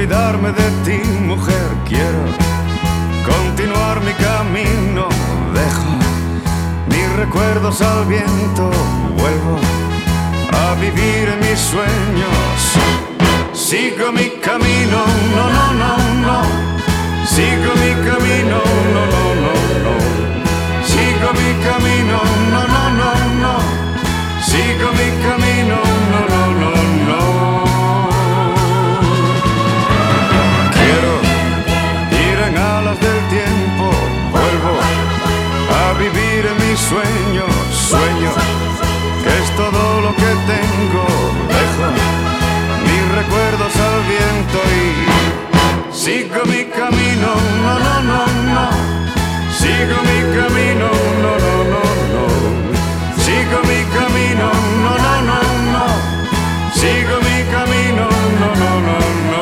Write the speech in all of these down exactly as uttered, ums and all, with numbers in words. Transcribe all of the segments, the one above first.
olvidarme de ti, mujer, quiero continuar mi camino. Dejo mis recuerdos al viento, vuelvo a vivir en mis sueños. Sigo mi camino, no, no, no, no. Sigo mi camino, no, no, no, no. Sigo mi camino, no, no, no, no. Sigo mi camino, no, no, no, no. Quiero ir en alas del tiempo, vuelvo a vivir en mis sueños. Sueño que es todo lo que tengo. Dejo mis recuerdos al viento y sigo mi camino, no, no, no, no. Sigo mi camino, no, no, no, no. Sigo mi camino, no, no, no, no. Sigo mi camino, no, no, no, no.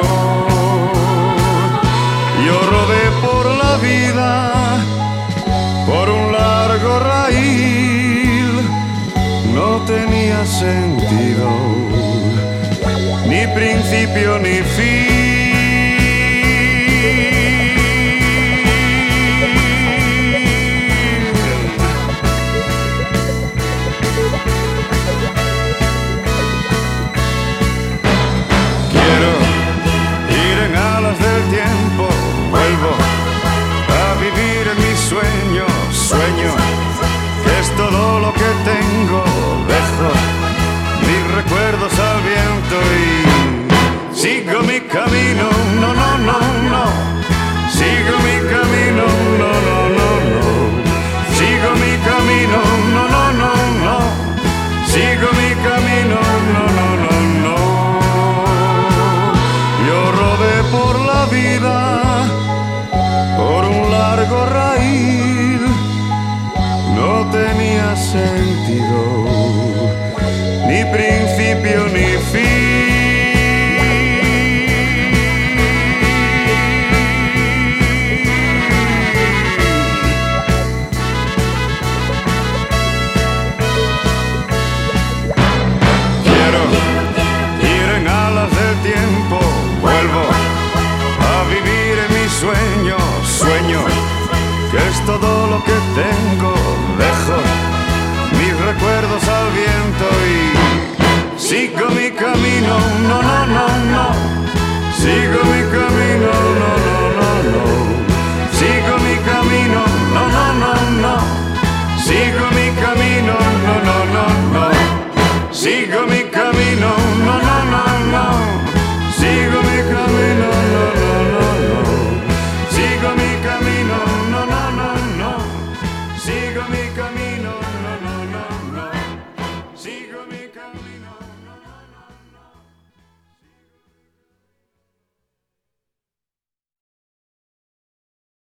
Yo rodé por la vida, por un largo raíl. No tenía sentido, ni principio ni fin. Quiero ir en alas del tiempo, vuelvo a vivir en mis sueños. Sueño que es todo lo que tengo. Dejo mis recuerdos al viento y sigo mi camino, no, no, no, no. Sigo mi camino, no, no, no, no. Sigo mi camino, no, no, no, no. Sigo mi camino, no, no, no, no. Yo rodé por la vida, por un largo raíl. No tenía sentido, ni principio ni fin. Quiero ir en alas del tiempo, vuelvo a vivir en mis sueños. Sueño que es todo lo que tengo. Dejo mis recuerdos al viento y sigo mi camino, no, no, no, no. Sigo mi camino, no, no, no, no. Sigo mi camino, no, no, no, no. Sigo mi camino, no, no, no, no. Sigo mi